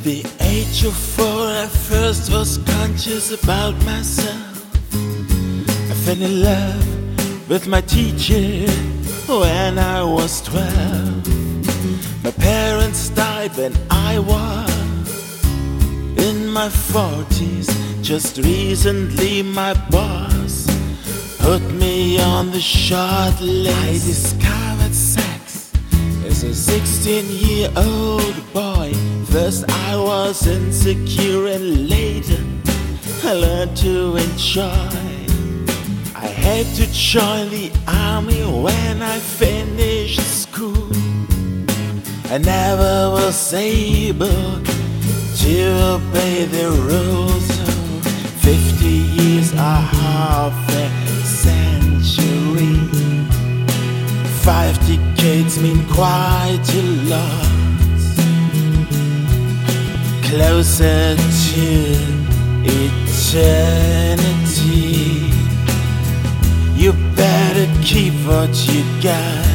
the age of 4, I first was conscious about myself. I fell in love with my teacher when I was 12. My parents died when I was in my 40s. Just recently my boss put me on the short list. I discovered sex as a 16-year-old boy. First I was insecure and later I learned to enjoy. I had to join the army when I finished school. I never was able to obey the rules. 50 years are half a century. 5 decades mean quite a lot. Closer to eternity. You better keep what you got.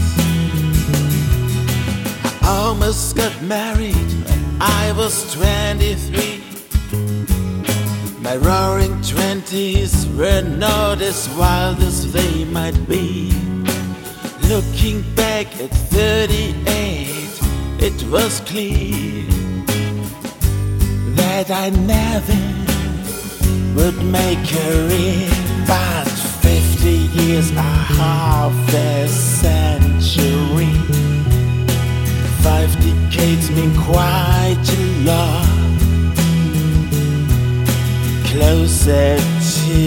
I almost got married when I was 23. My roaring 20s were not as wild as they might be. Looking back at 38, it was clear that I never would make a career. But 50 years are half a century. 5 decades mean quite a lot. Closer to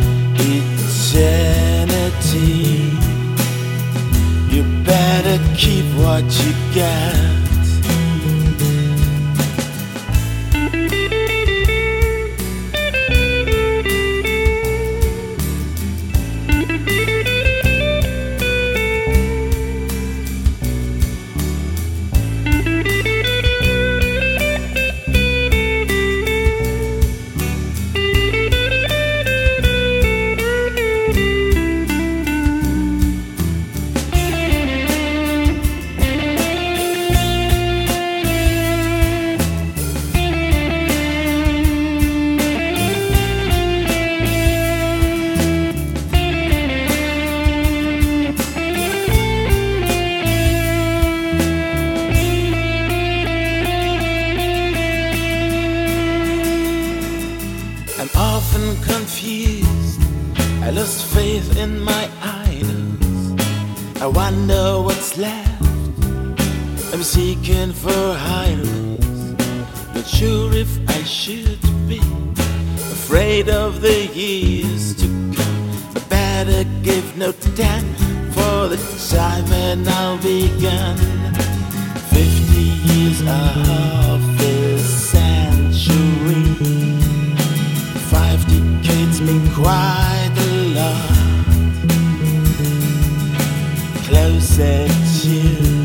eternity. You better keep what you got. I'm often confused. I lost faith in my idols. I wonder what's left. I'm seeking for highlands. Not sure if I should be afraid of the years to come. I better give no time for the time when I'll be gone. 50 years are half a century. 5 decades mean quite a lot. Closer to